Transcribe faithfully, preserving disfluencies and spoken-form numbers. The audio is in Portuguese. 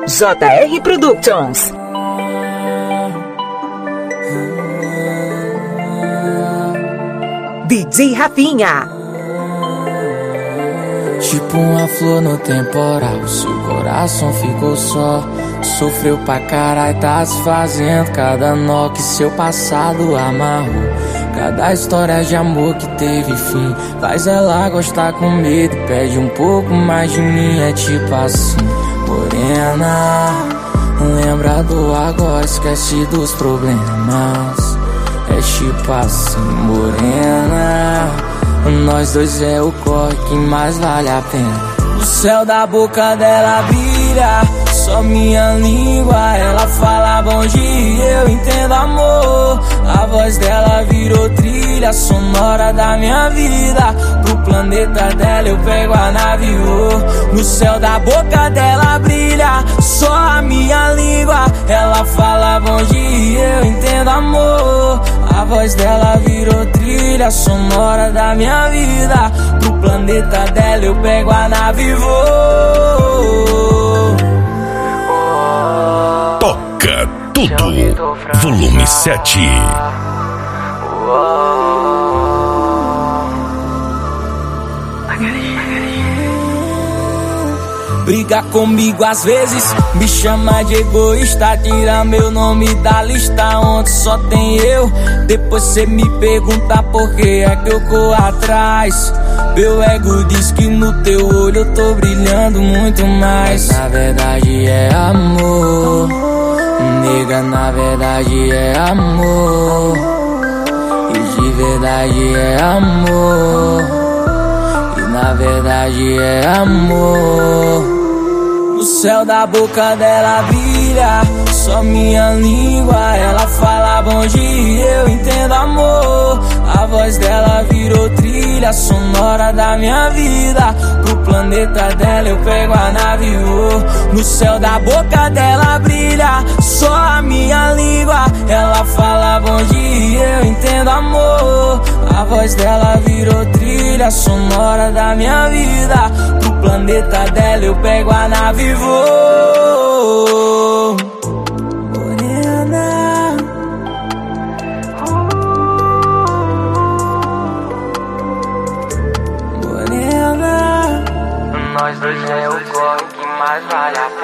J R Productions. D J Rafinha. Tipo uma flor no temporal, seu coração ficou só. Sofreu pra caralho, tá se fazendo cada nó que seu passado amarrou. Cada história de amor que teve fim faz ela gostar com medo, pede um pouco mais de mim. É tipo assim, morena, lembra do agora, esquece dos problemas. É tipo assim, morena, nós dois é o corre que mais vale a pena. O céu da boca dela brilha, só minha língua, ela fala bom dia, eu entendo amor. A voz dela virou trilha sonora da minha vida. Pro planeta dela eu pego a nave, oh. No céu da boca dela brilha, só a minha língua, ela fala bom dia, eu entendo amor. A voz dela virou trilha sonora da minha vida. Pro planeta dela eu pego a nave e vou. Toca tudo, volume sete. Briga comigo às vezes, me chama de egoísta, tira meu nome da lista onde só tem eu. Depois cê me pergunta por que é que eu corro atrás. Meu ego diz que no teu olho eu tô brilhando muito mais. Mas na verdade é amor, nega, na verdade é amor. E de verdade é amor, e na verdade é amor. O céu da boca dela brilha, só minha língua, ela fala bom dia, eu entendo amor. A voz dela virou trilha sonora da minha vida. Pro planeta dela eu pego a nave, oh. No céu da boca dela brilha, só a minha língua, ela fala bom dia, eu entendo amor. A voz dela virou trilha sonora da minha vida. Pro planeta dela eu pego a nave e vou. Morena, morena, nós dois é o corre que mais vale a